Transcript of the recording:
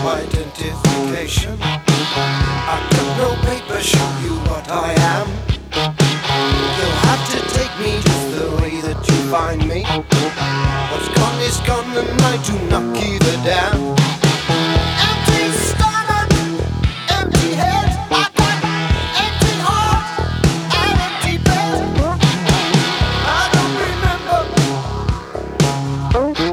identification. I got no paper, show you what I am. You'll have to take me just the way that you find me. What's gone is gone and I do not give a damn. Empty stomach, empty head, I got empty heart and empty bed. I don't remember